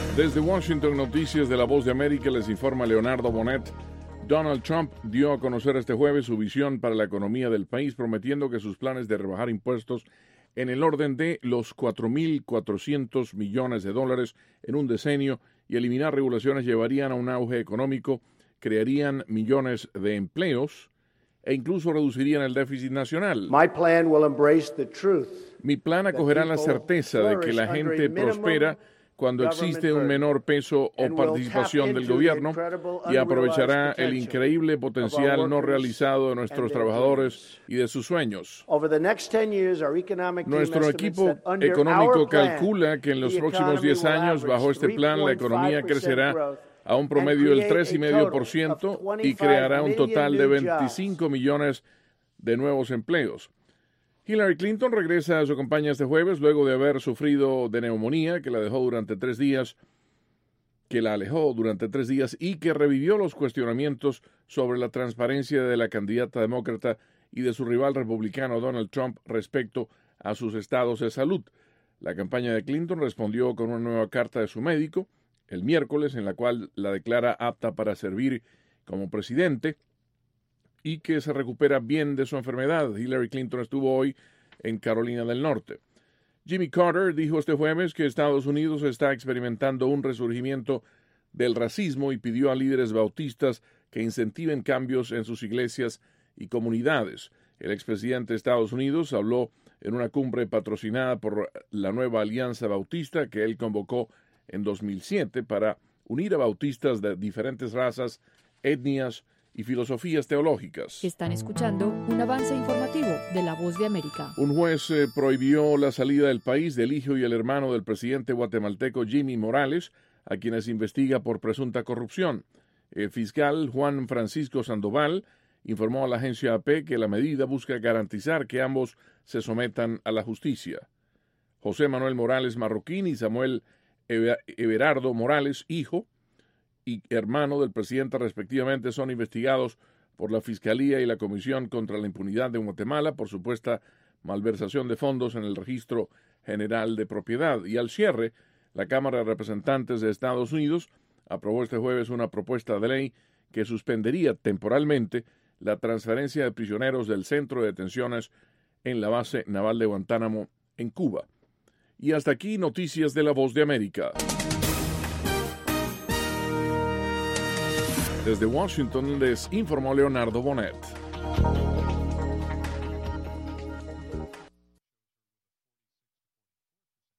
Desde Washington, noticias de La Voz de América, les informa Leonardo Bonet. Donald Trump dio a conocer este jueves su visión para la economía del país, prometiendo que sus planes de rebajar impuestos en el orden de los 4.400 millones de dólares en un decenio y eliminar regulaciones llevarían a un auge económico, crearían millones de empleos e incluso reducirían el déficit nacional. Mi plan acogerá la certeza de que la gente prospera cuando existe un menor peso o participación del gobierno y aprovechará el increíble potencial no realizado de nuestros trabajadores y de sus sueños. Nuestro equipo económico calcula que en los próximos 10 años, bajo este plan, la economía crecerá a un promedio del 3,5% y creará un total de 25 millones de nuevos empleos. Hillary Clinton regresa a su campaña este jueves luego de haber sufrido de neumonía que la alejó durante 3 días y que revivió los cuestionamientos sobre la transparencia de la candidata demócrata y de su rival republicano Donald Trump respecto a sus estados de salud. La campaña de Clinton respondió con una nueva carta de su médico el miércoles en la cual la declara apta para servir como presidente y que se recupera bien de su enfermedad. Hillary Clinton estuvo hoy en Carolina del Norte. Jimmy Carter dijo este jueves que Estados Unidos está experimentando un resurgimiento del racismo y pidió a líderes bautistas que incentiven cambios en sus iglesias y comunidades. El expresidente de Estados Unidos habló en una cumbre patrocinada por la nueva Alianza Bautista que él convocó en 2007 para unir a bautistas de diferentes razas, etnias y filosofías teológicas. Están escuchando un avance informativo de La Voz de América. Un juez prohibió la salida del país del hijo y el hermano del presidente guatemalteco Jimmy Morales, a quienes investiga por presunta corrupción. El fiscal Juan Francisco Sandoval informó a la agencia AP que la medida busca garantizar que ambos se sometan a la justicia. José Manuel Morales Marroquín y Samuel Everardo Morales, hijo y hermano del presidente respectivamente, son investigados por la Fiscalía y la Comisión contra la Impunidad de Guatemala por supuesta malversación de fondos en el Registro General de Propiedad. Y al cierre, la Cámara de Representantes de Estados Unidos aprobó este jueves una propuesta de ley que suspendería temporalmente la transferencia de prisioneros del centro de detenciones en la base naval de Guantánamo en Cuba. Y hasta aquí noticias de La Voz de América. Desde Washington les informó Leonardo Bonet.